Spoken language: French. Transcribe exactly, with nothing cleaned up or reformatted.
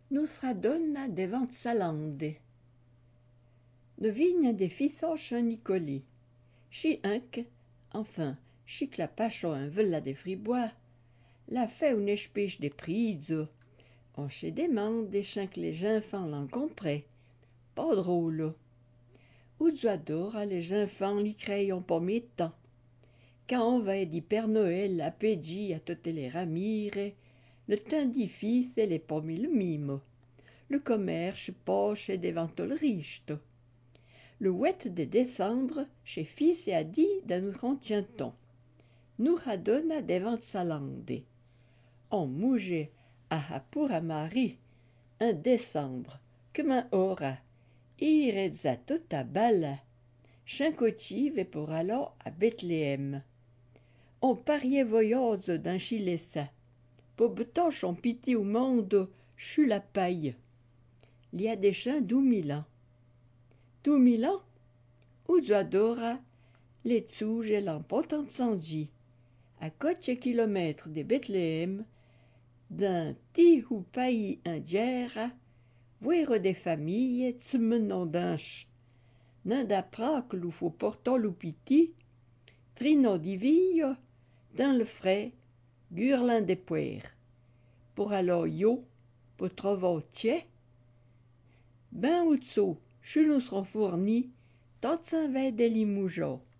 Nusra donna devant sa lande. De vigne de fisoche Nicoli. Chi unc, enfin, chi clapacho un vela de fribois, la fait une espèce de prise. On se demande des chins que les enfants l'en comprennent. Pas drôle. Ouzuadora, les enfants l'y crayent pas temps. Quand on va du Père Noël à Pédi à toutes les ramires, le temps difficile est pas mis le mime. Le commerce poche et devant le riche. Le huit de décembre, chez fils et a dit dans nous contient-on. Nous radonna devant sa lande. On mougeait à pour à Marie, un décembre, comme un aura. Irezza toute à balle. Chincotive pour alors à Bethléem. On pariait voyage d'un chilessa. Pour betoche on pitié au monde, chut la paille. Il y a des chiens d'où mille ans. D'où mille ans? Ouzuadora, les tsouges et l'importante Sanji. À quelques kilomètres de Bethléem, d'un petit ou pays indien, voir des familles tsmenant d'anche. N'inda prac l'ou faut portant l'oupiti, trino diville, dans le frais, gurlin des poires. Pour alors yo, pour trouver tché, ben ou tso, chez nous seront fournis, tot s'en va des limougeaux.